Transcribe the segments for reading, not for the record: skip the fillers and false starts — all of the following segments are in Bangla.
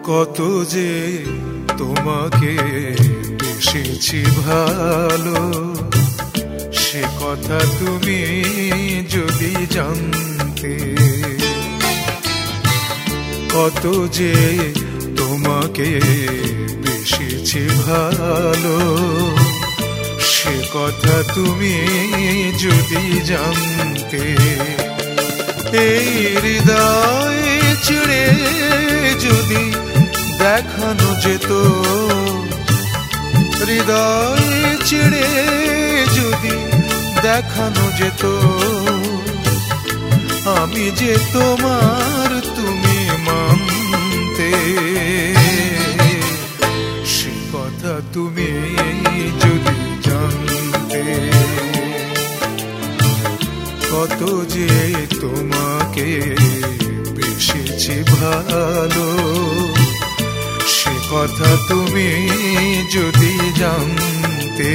কত যে তোমাকে বেসেছি ভালো, সে কথা তুমি যদি জানতে। কত যে তোমাকে বেসেছি ভালো, সে কথা তুমি যদি জানতে। এই হৃদয় চিড়ে যদি দেখানো যেত, হৃদয় চিড়ে যদি দেখানো যেত, আমি যে তোমার তুমি মানতে। সে কথা তুমি যদি জানতে। কত যে তোমাকে বেসেছি ভালো, সে কথা তুমি যদি জানতে।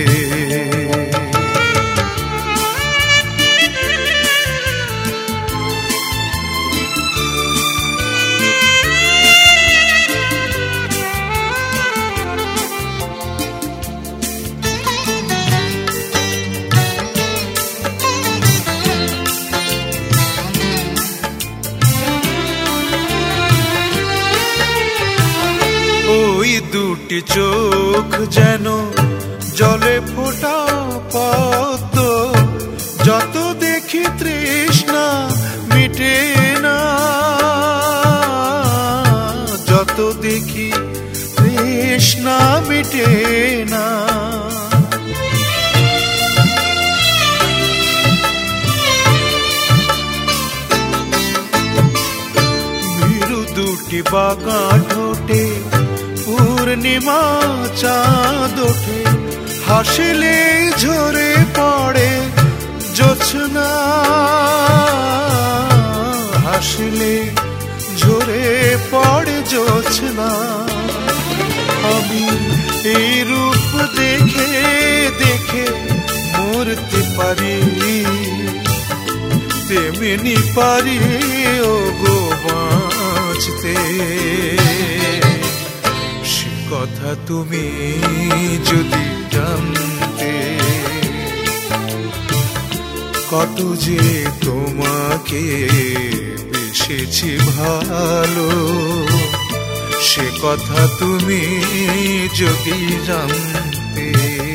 ওই দুটি চোখ যেন জলে ফোটা পদ্ম, যত দেখি তৃষ্ণা মিটে না, যত দেখি তৃষ্ণা মিটে না। ভীরু দুটি বাঁকা ঠোঁটে পূর্ণিমা চাঁদ ওঠে, হাসিলে ঝরে পড়ে জোছনা, হাসিলে ঝরে পড়ে জোছনা। আমি এই রূপ দেখে দেখে মরতে পারি, তেমনি পারি ও গো বাঁচতে। কথা তুমি যদি জানতে। কত যে তোমাকে বেসেছি ভালো, সে কথা তুমি যদি জানতে।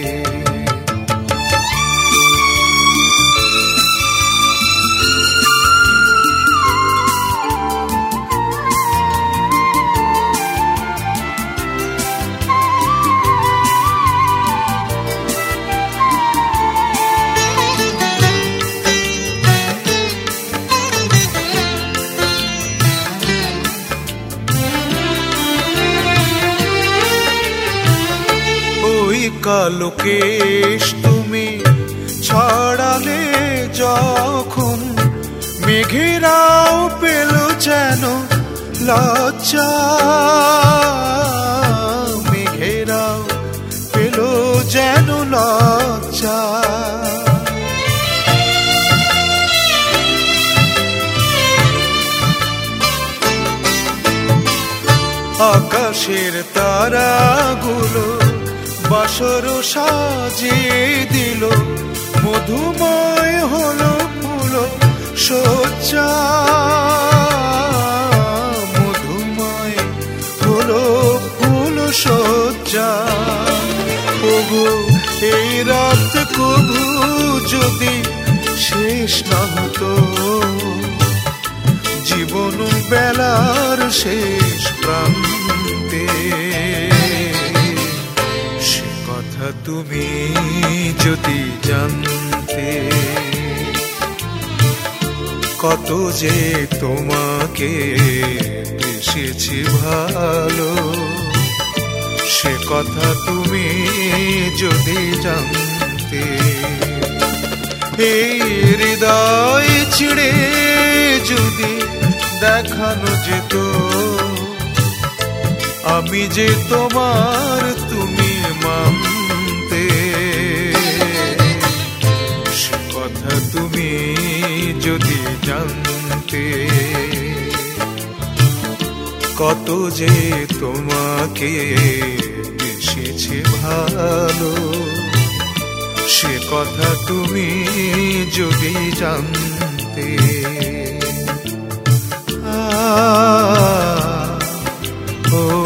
কালো কেশ তুমি ছড়ালে যখন, মেঘেরাও পেল যেন লজ্জা, মেঘেরাও পেল যেন লজ্জা। আকাশের তারাগুলো বাসর সাজিয়ে দিল, মধুময় হলো ফুল সজ্জা, মধুময় হলো ফুল সজ্জা। ওগো এই রাত কবু যদি শেষ না হতো, জীবন বেলার শেষ প্রান্তে। তুমি যদি জানতে। কত যে তোমাকে বেসেছি ভালো, সে কথা তুমি যদি জানতে। এই হৃদয় ছিঁড়ে যদি দেখানো যেত, আমি যে তোমার তুমি মানতে। সে কথা তুমি যদি জানতে। কত যে তোমাকে বেসেছে ভালো, সে কথা তুমি যদি জানতে। ও